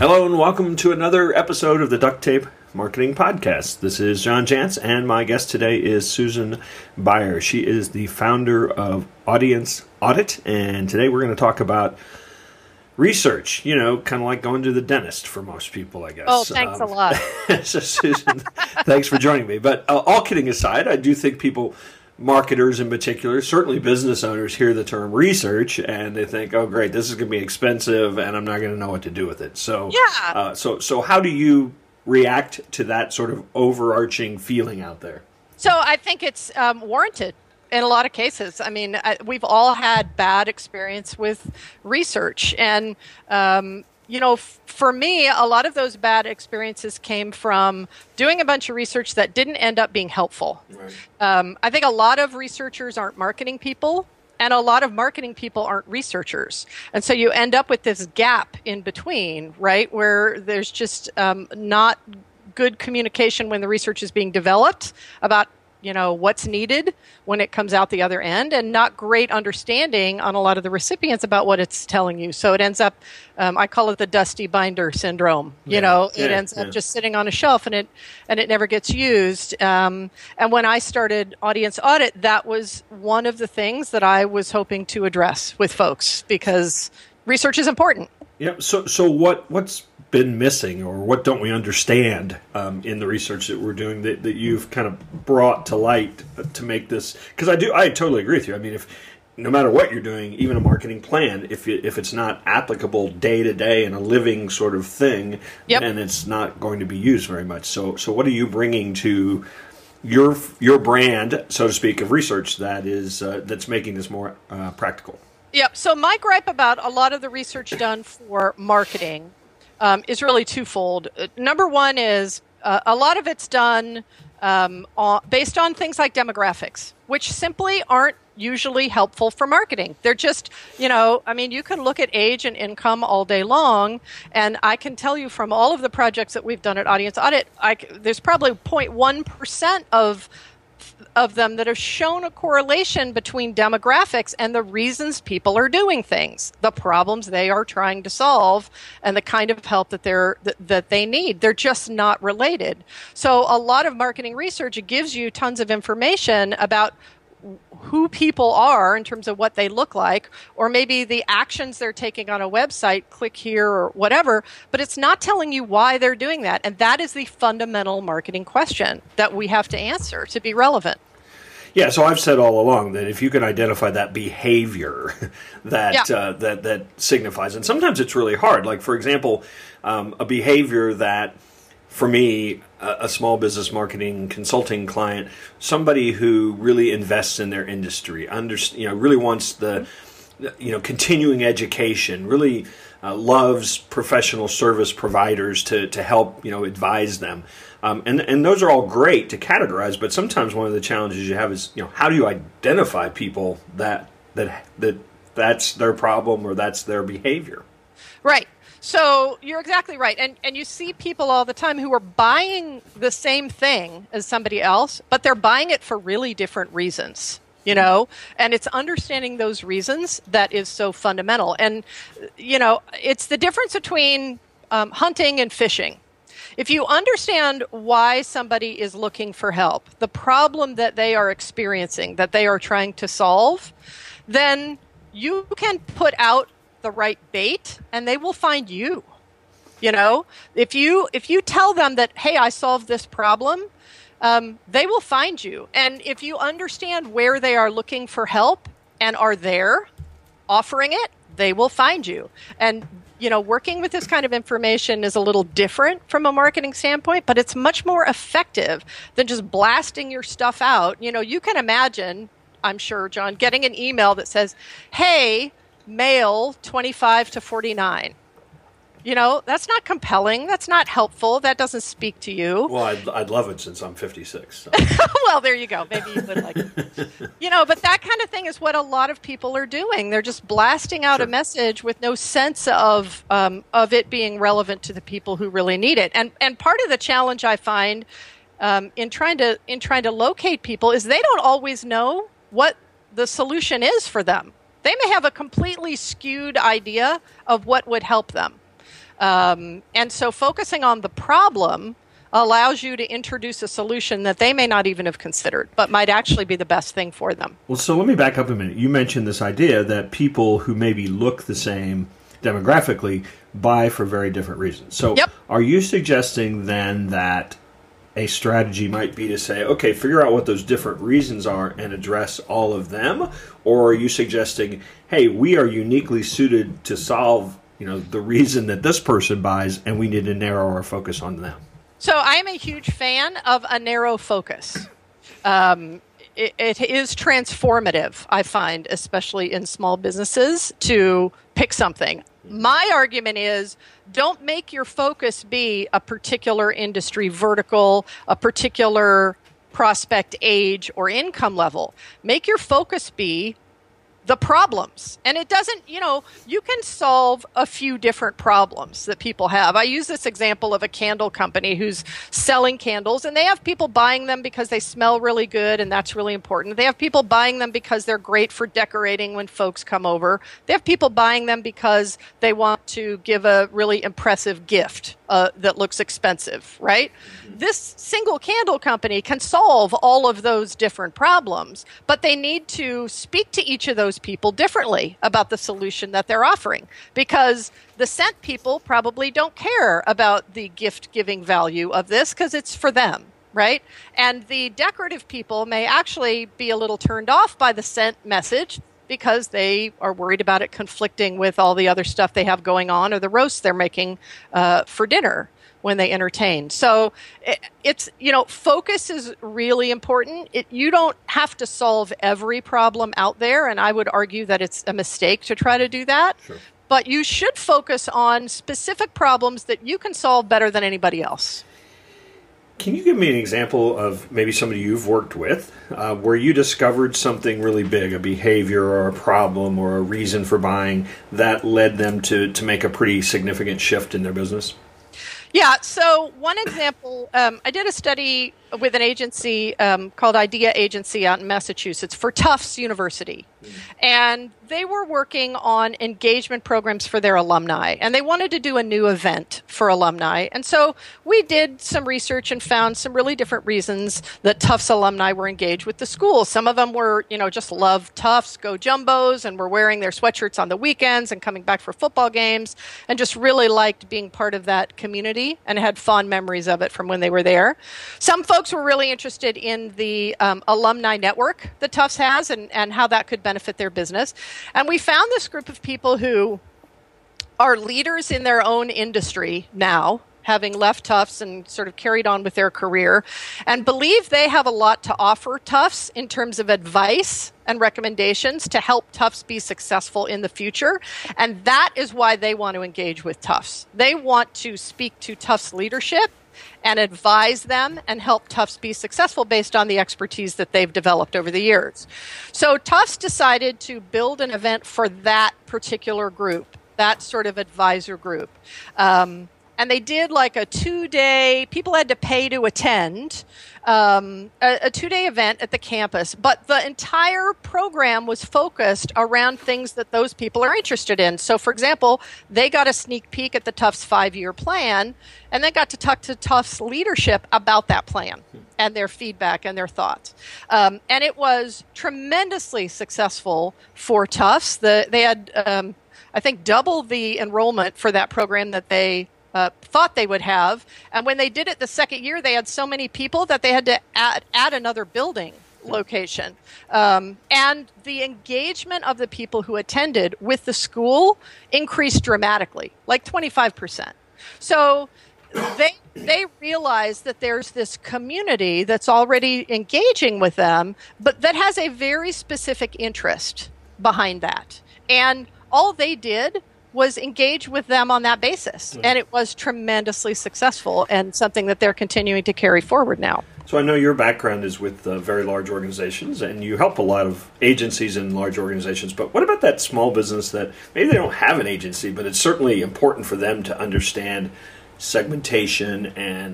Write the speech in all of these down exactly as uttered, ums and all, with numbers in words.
Hello and welcome to another episode of the Duct Tape Marketing Podcast. This is John Jantsch, and my guest today is Susan Beyer. She is the founder of Audience Audit, and today we're going to talk about research, you know, kind of like going to the dentist for most people, I guess. Oh, thanks um, a lot. So, Susan, thanks for joining me. But uh, all kidding aside, I do think people, marketers in particular, certainly business owners, hear the term research and they think, oh, great, this is going to be expensive and I'm not going to know what to do with it. So, yeah. uh, so, so how do you react to that sort of overarching feeling out there? So I think it's um, warranted in a lot of cases. I mean, I, we've all had bad experience with research. And, um, you know, f- for me, a lot of those bad experiences came from doing a bunch of research that didn't end up being helpful. Right. Um, I think a lot of researchers aren't marketing people, and a lot of marketing people aren't researchers. And so you end up with this gap in between, right, where there's just um, not good communication when the research is being developed about, you know, what's needed when it comes out the other end, and not great understanding on a lot of the recipients about what it's telling you. So it ends up, um, I call it the dusty binder syndrome. You yeah, know, yeah, it ends yeah. up just sitting on a shelf and it and it never gets used. Um, and when I started Audience Audit, that was one of the things that I was hoping to address with folks, because research is important. Yeah. So, so what what's been missing, or what don't we understand um, in the research that we're doing that, that you've kind of brought to light to make this? Because I do, I totally agree with you. I mean, if no matter what you're doing, even a marketing plan, if it, if it's not applicable day to day and a living sort of thing, yep. then it's not going to be used very much. So, so what are you bringing to your your brand, so to speak, of research that is uh, that's making this more uh, practical? Yep. So my gripe about a lot of the research done for marketing Um, is really twofold. Uh, number one is uh, a lot of it's done um, on, based on things like demographics, which simply aren't usually helpful for marketing. They're just, you know, I mean, you can look at age and income all day long, and I can tell you from all of the projects that we've done at Audience Audit, I, there's probably zero point one percent of of them that have shown a correlation between demographics and the reasons people are doing things, the problems they are trying to solve, and the kind of help that they're that, that they need. They're just not related. So a lot of marketing research, it gives you tons of information about who people are in terms of what they look like, or maybe the actions they're taking on a website, click here or whatever, but it's not telling you why they're doing that. And that is the fundamental marketing question that we have to answer to be relevant. Yeah, so I've said all along that if you can identify that behavior that yeah. uh, that that signifies, and sometimes it's really hard. Like, for example, um, a behavior that, for me, a, a small business marketing consulting client, somebody who really invests in their industry, under, you know, really wants the, you know, continuing education, really uh, loves professional service providers to to help, you know, advise them. Um, and, and those are all great to categorize, but sometimes one of the challenges you have is, you know, how do you identify people that that that that's their problem or that's their behavior? Right. So you're exactly right. And and you see people all the time who are buying the same thing as somebody else, but they're buying it for really different reasons, you know, and it's understanding those reasons that is so fundamental. And, you know, it's the difference between um, hunting and fishing. If you understand why somebody is looking for help, the problem that they are experiencing, that they are trying to solve, then you can put out the right bait and they will find you. You know, if you if you tell them that, hey, I solved this problem, um, they will find you. And if you understand where they are looking for help and are there offering it, they will find you. And you know, working with this kind of information is a little different from a marketing standpoint, but it's much more effective than just blasting your stuff out. You know, you can imagine, I'm sure, John, getting an email that says, hey, male twenty-five to forty-nine. You know, that's not compelling. That's not helpful. That doesn't speak to you. Well, I'd, I'd love it since I'm fifty-six. So. Well, there you go. Maybe you would like it. You know, but that kind of thing is what a lot of people are doing. They're just blasting out Sure. a message with no sense of um, of it being relevant to the people who really need it. And and part of the challenge I find um, in trying to in trying to locate people is they don't always know what the solution is for them. They may have a completely skewed idea of what would help them. Um, and so focusing on the problem allows you to introduce a solution that they may not even have considered, but might actually be the best thing for them. Well, so let me back up a minute. You mentioned this idea that people who maybe look the same demographically buy for very different reasons. So yep. Are you suggesting then that a strategy might be to say, okay, figure out what those different reasons are and address all of them? Or are you suggesting, hey, we are uniquely suited to solve, you know, the reason that this person buys, and we need to narrow our focus on them? So I'm a huge fan of a narrow focus. Um, it, it is transformative, I find, especially in small businesses, to pick something. My argument is, don't make your focus be a particular industry vertical, a particular prospect age or income level. Make your focus be the problems. And it doesn't, you know, you can solve a few different problems that people have. I use this example of a candle company who's selling candles, and they have people buying them because they smell really good, and that's really important. They have people buying them because they're great for decorating when folks come over. They have people buying them because they want to give a really impressive gift uh, that looks expensive, right? Mm-hmm. This single candle company can solve all of those different problems, but they need to speak to each of those people differently about the solution that they're offering, because the scent people probably don't care about the gift-giving value of this because it's for them, right? And the decorative people may actually be a little turned off by the scent message because they are worried about it conflicting with all the other stuff they have going on or the roasts they're making uh, for dinner when they entertain. So it, it's, you know, focus is really important. It, you don't have to solve every problem out there, and I would argue that it's a mistake to try to do that. Sure. But you should focus on specific problems that you can solve better than anybody else. Can you give me an example of maybe somebody you've worked with uh, where you discovered something really big, a behavior or a problem or a reason for buying that led them to, to make a pretty significant shift in their business? Yeah, so one example, um, I did a study with an agency um, called Idea Agency out in Massachusetts for Tufts University. Mm-hmm. And they were working on engagement programs for their alumni. And they wanted to do a new event for alumni. And so we did some research and found some really different reasons that Tufts alumni were engaged with the school. Some of them were, you know, just love Tufts, go Jumbos, and were wearing their sweatshirts on the weekends and coming back for football games, and just really liked being part of that community and had fond memories of it from when they were there. Some folks were really interested in the um, alumni network that Tufts has and, and how that could benefit their business. And we found this group of people who are leaders in their own industry now, having left Tufts and sort of carried on with their career, and believe they have a lot to offer Tufts in terms of advice and recommendations to help Tufts be successful in the future. And that is why they want to engage with Tufts. They want to speak to Tufts leadership and advise them and help Tufts be successful based on the expertise that they've developed over the years. So Tufts decided to build an event for that particular group, that sort of advisor group. Um, and they did like a two-day, people had to pay to attend, um, a, a two-day event at the campus. But the entire program was focused around things that those people are interested in. So, for example, they got a sneak peek at the Tufts five-year plan, and they got to talk to Tufts leadership about that plan and their feedback and their thoughts. Um, and it was tremendously successful for Tufts. The, they had, um, I think, double the enrollment for that program that they Uh, thought they would have. And when they did it the second year, they had so many people that they had to add, add another building location. Um, and the engagement of the people who attended with the school increased dramatically, like twenty-five percent. So they they realize that there's this community that's already engaging with them, but that has a very specific interest behind that. And all they did was engage with them on that basis. And it was tremendously successful and something that they're continuing to carry forward now. So I know your background is with uh, very large organizations, and you help a lot of agencies and large organizations. But what about that small business that maybe they don't have an agency, but it's certainly important for them to understand segmentation and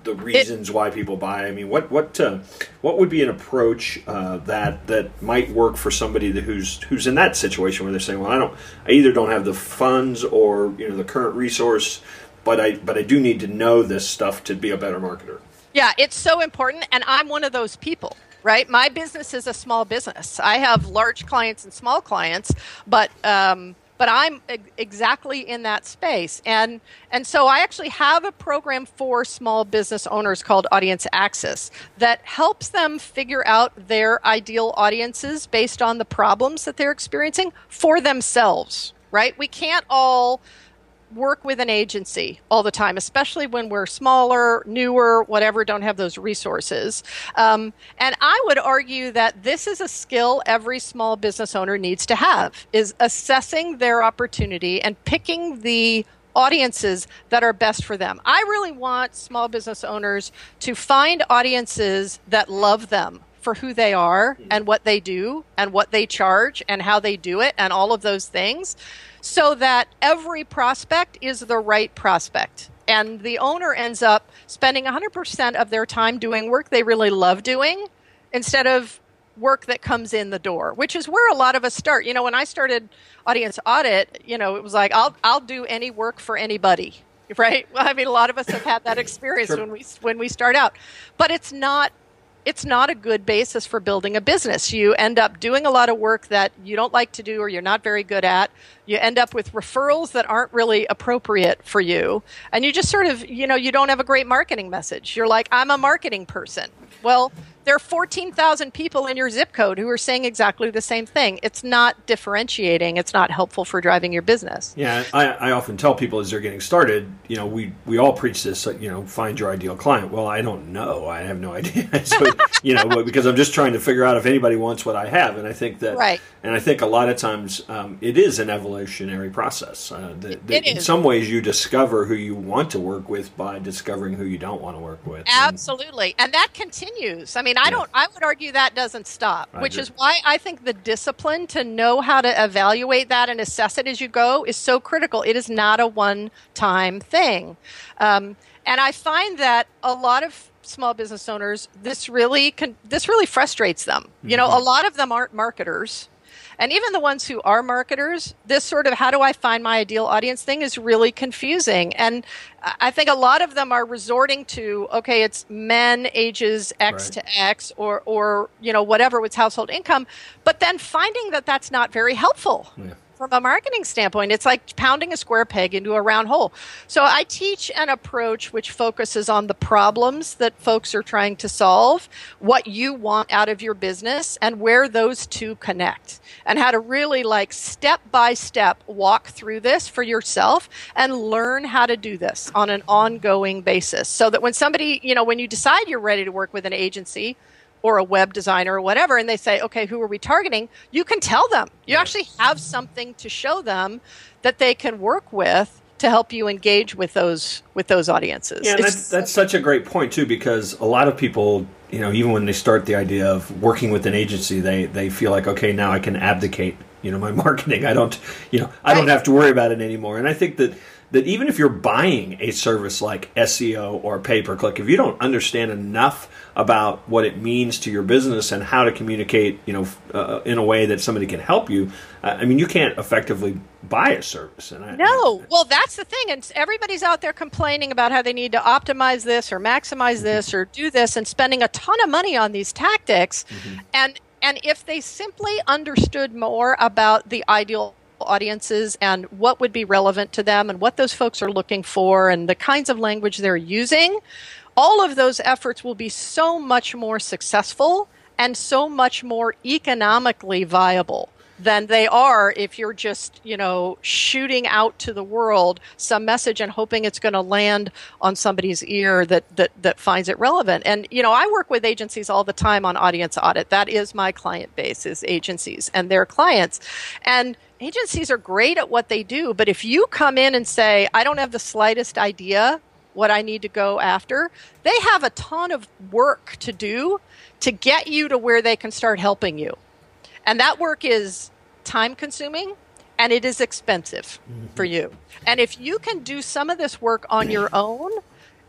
the reasons it, why people buy? I mean, what what uh, what would be an approach uh, that that might work for somebody that who's who's in that situation where they're saying, well, I don't, I either don't have the funds or you know the current resource, but I but I do need to know this stuff to be a better marketer. Yeah, it's so important, and I'm one of those people. Right, my business is a small business. I have large clients and small clients, but. Um, But I'm exactly in that space. And and so I actually have a program for small business owners called Audience Access that helps them figure out their ideal audiences based on the problems that they're experiencing for themselves, right? We can't all work with an agency all the time, especially when we're smaller, newer, whatever, don't have those resources. Um, and I would argue that this is a skill every small business owner needs to have, is assessing their opportunity and picking the audiences that are best for them. I really want small business owners to find audiences that love them for who they are and what they do and what they charge and how they do it and all of those things, so that every prospect is the right prospect. And the owner ends up spending one hundred percent of their time doing work they really love doing instead of work that comes in the door, which is where a lot of us start. You know, when I started Audience Audit, you know, it was like, I'll I'll do any work for anybody, right? Well, I mean, a lot of us have had that experience sure. when we when we start out. But it's not It's not a good basis for building a business. You end up doing a lot of work that you don't like to do or you're not very good at. You end up with referrals that aren't really appropriate for you. And you just sort of, you know, you don't have a great marketing message. You're like, I'm a marketing person. Well, there are fourteen thousand people in your zip code who are saying exactly the same thing. It's not differentiating. It's not helpful for driving your business. Yeah, I, I often tell people as they're getting started, you know, we, we all preach this, you know, find your ideal client. Well, I don't know. I have no idea. So, you know, because I'm just trying to figure out if anybody wants what I have. And I think that, right. and I think a lot of times um, it is an evolutionary process. Uh, that, that in some ways you discover who you want to work with by discovering who you don't want to work with. Absolutely. And, and that continues. I mean, I don't. I would argue that doesn't stop, I which agree. is why I think the discipline to know how to evaluate that and assess it as you go is so critical. It is not a one-time thing, um, and I find that a lot of small business owners, this really con- this really frustrates them. Mm-hmm. You know, a lot of them aren't marketers. And even the ones who are marketers, this sort of how do I find my ideal audience thing is really confusing. And I think a lot of them are resorting to, okay, it's men ages X right. to X or, or, you know, whatever with household income, but then finding that that's not very helpful. Yeah. From a marketing standpoint, it's like pounding a square peg into a round hole. So I teach an approach which focuses on the problems that folks are trying to solve, what you want out of your business, and where those two connect, and how to really like step by step walk through this for yourself and learn how to do this on an ongoing basis, so that when somebody, you know, when you decide you're ready to work with an agency or a web designer or whatever, and they say, okay, who are we targeting? You can tell them. You yeah. actually have something to show them that they can work with to help you engage with those with those audiences. Yeah, that's, that's such a great point, too, because a lot of people, you know, even when they start the idea of working with an agency, they, they feel like, okay, now I can abdicate, you know, my marketing. I don't, you know, I don't have to worry about it anymore. And I think that that even if you're buying a service like S E O or pay-per-click, if you don't understand enough about what it means to your business and how to communicate, you know, uh, in a way that somebody can help you, uh, I mean, you can't effectively buy a service. And I, no, I, well, that's the thing. And everybody's out there complaining about how they need to optimize this or maximize this or do this and spending a ton of money on these tactics. Mm-hmm. And and if they simply understood more about the ideal audiences and what would be relevant to them and what those folks are looking for and the kinds of language they're using, all of those efforts will be so much more successful and so much more economically viable than they are if you're just, you know, shooting out to the world some message and hoping it's going to land on somebody's ear that, that that finds it relevant. And, you know, I work with agencies all the time on Audience Audit. That is my client base, is agencies and their clients. And agencies are great at what they do, but if you come in and say, I don't have the slightest idea what I need to go after, they have a ton of work to do to get you to where they can start helping you. And that work is time-consuming, and it is expensive mm-hmm. for you. And if you can do some of this work on your own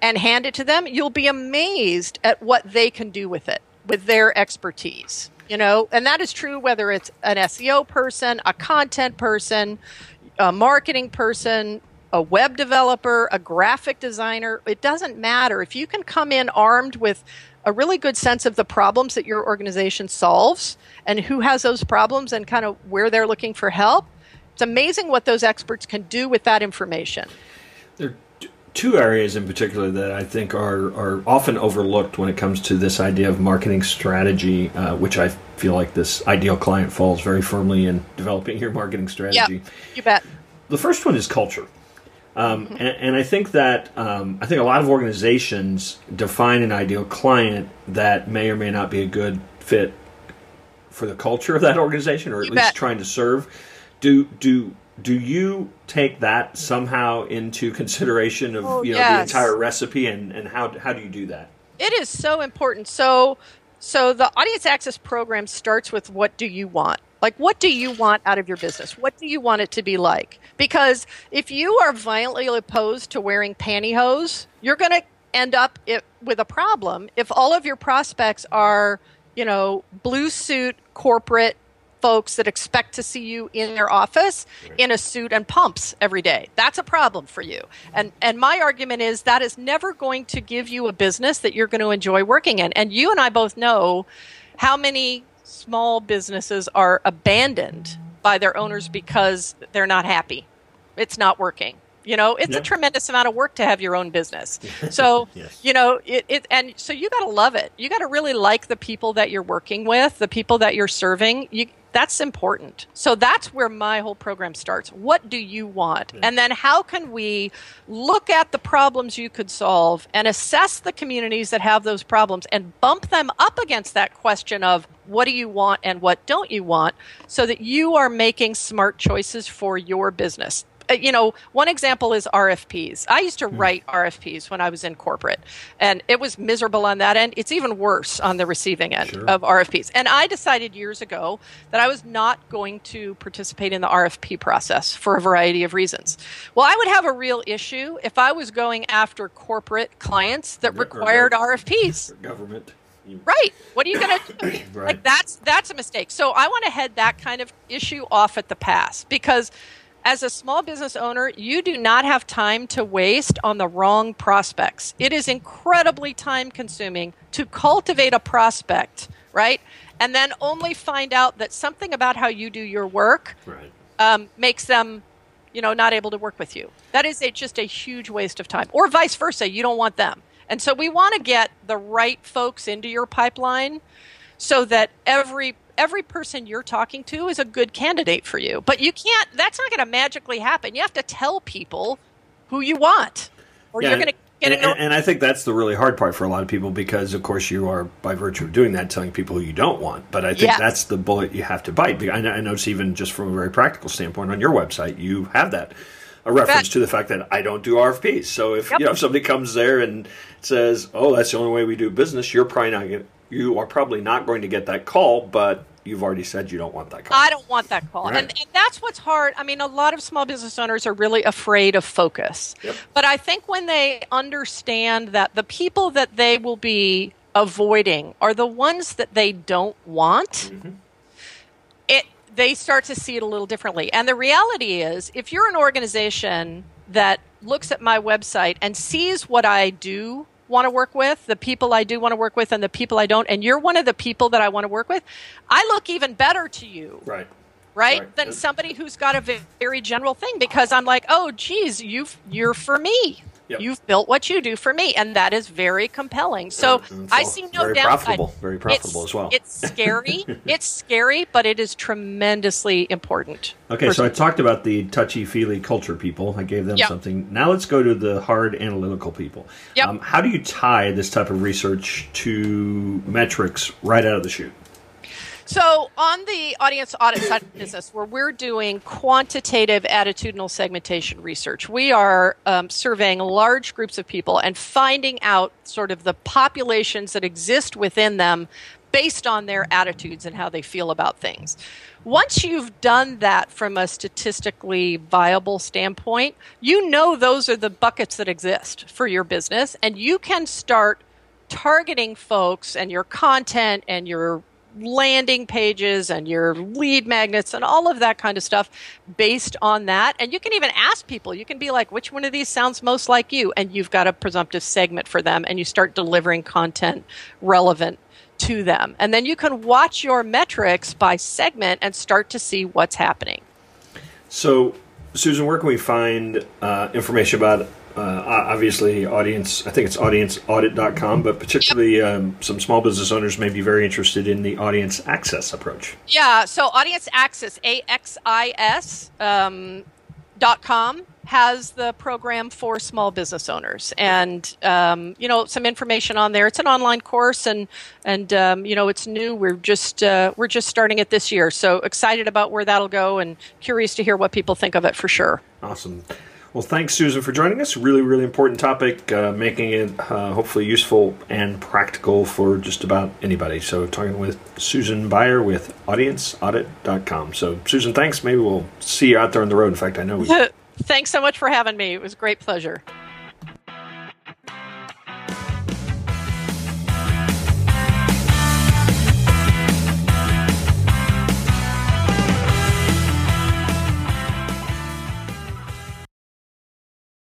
and hand it to them, you'll be amazed at what they can do with it, with their expertise. You know, and that is true whether it's an S E O person, a content person, a marketing person, a web developer, a graphic designer. It doesn't matter. If you can come in armed with a really good sense of the problems that your organization solves and who has those problems and kind of where they're looking for help, it's amazing what those experts can do with that information. There are t- two areas in particular that I think are, are often overlooked when it comes to this idea of marketing strategy, uh, which I feel like this ideal client falls very firmly in developing your marketing strategy. Yeah, you bet. The first one is culture. Um, and, and I think that um, I think a lot of organizations define an ideal client that may or may not be a good fit for the culture of that organization, or at You least bet. trying to serve. Do do do you take that somehow into consideration of Oh, you know yes. the entire recipe, and, and how how do you do that? It is so important. So, so the Audience Access program starts with what do you want? Like, what do you want out of your business? What do you want it to be like? Because if you are violently opposed to wearing pantyhose, you're going to end up it, with a problem if all of your prospects are, you know, blue suit corporate folks that expect to see you in their office in a suit and pumps every day. That's a problem for you. And and my argument is that is never going to give you a business that you're going to enjoy working in. And you and I both know how many small businesses are abandoned by their owners because they're not happy. It's not working. You know, it's Yeah. a tremendous amount of work to have your own business. So, Yes. you know, it, it and so you got to love it. You got to really like the people that you're working with, the people that you're serving. You, that's important. So that's where my whole program starts. What do you want? Yeah. And then how can we look at the problems you could solve and assess the communities that have those problems and bump them up against that question of what do you want and what don't you want, so that you are making smart choices for your business. Uh, You know, one example is R F Ps. I used to write R F Ps when I was in corporate, and it was miserable on that end. It's even worse on the receiving end Sure. of R F Ps. And I decided years ago that I was not going to participate in the R F P process for a variety of reasons. Well, I would have a real issue if I was going after corporate clients that Or- or- required R F Ps. For government. You- Right. What are you going to do? Right. Like that's that's a mistake. So I want to head that kind of issue off at the pass, because as a small business owner, you do not have time to waste on the wrong prospects. It is incredibly time consuming to cultivate a prospect, right? And then only find out that something about how you do your work Right. um, makes them, you know, not able to work with you. That is a, just a huge waste of time. Or vice versa, you don't want them. And so we want to get the right folks into your pipeline so that every every person you're talking to is a good candidate for you. But you can't, that's not going to magically happen. You have to tell people who you want, or Yeah, you're going to get and, in and, and I think that's the really hard part for a lot of people, because, of course, you are, by virtue of doing that, telling people who you don't want. But I think Yes. that's the bullet you have to bite. I, I notice even just from a very practical standpoint on your website, you have that. A reference Bet. to the fact that I don't do R F Ps. So if Yep. you know if somebody comes there and says, "Oh, that's the only way we do business," you're probably not get, you are probably not going to get that call. But you've already said you don't want that call. I don't want that call. Right. And, and that's what's hard. I mean, a lot of small business owners are really afraid of focus. Yep. But I think when they understand that the people that they will be avoiding are the ones that they don't want, Mm-hmm. it they start to see it a little differently. And the reality is, if you're an organization that looks at my website and sees what I do want to work with, the people I do want to work with, and the people I don't, and you're one of the people that I want to work with, I look even better to you, Right. right, Right. than somebody who's got a ve- very general thing, because I'm like, oh, geez, you've, you're for me. Yep. You've built what you do for me, and that is very compelling. So And it's I all see no very downside. profitable, very profitable It's- as well. It's scary. It's scary, but it is tremendously important. Okay, so I talked about the touchy-feely culture people. I gave them Yep. something. Now let's go to the hard analytical people. Yep. Um, how do you tie this type of research to metrics right out of the chute? So on the audience audit side of the business, where we're doing quantitative attitudinal segmentation research, we are um, surveying large groups of people and finding out sort of the populations that exist within them based on their attitudes and how they feel about things. Once you've done that from a statistically viable standpoint, you know those are the buckets that exist for your business, and you can start targeting folks and your content and your landing pages and your lead magnets and all of that kind of stuff based on that. And you can even ask people, you can be like, which one of these sounds most like you? And you've got a presumptive segment for them, and you start delivering content relevant to them. And then you can watch your metrics by segment and start to see what's happening. So, Susan, where can we find uh, information about Uh, obviously, audience, I think it's audience audit dot com, but particularly um, some small business owners may be very interested in the audience access approach. Yeah, so Audience Axis, A X I S um, dot com, has the program for small business owners. And, um, you know, some information on there. It's an online course, and, and um, you know, it's new. We're just, uh, we're just starting it this year. So excited about where that'll go and curious to hear what people think of it for sure. Awesome. Well, thanks, Susan, for joining us. Really, really important topic, uh, making it uh, hopefully useful and practical for just about anybody. So talking with Susan Beyer with audience audit dot com. So, Susan, thanks. Maybe we'll see you out there on the road. In fact, I know we Thanks so much for having me. It was a great pleasure.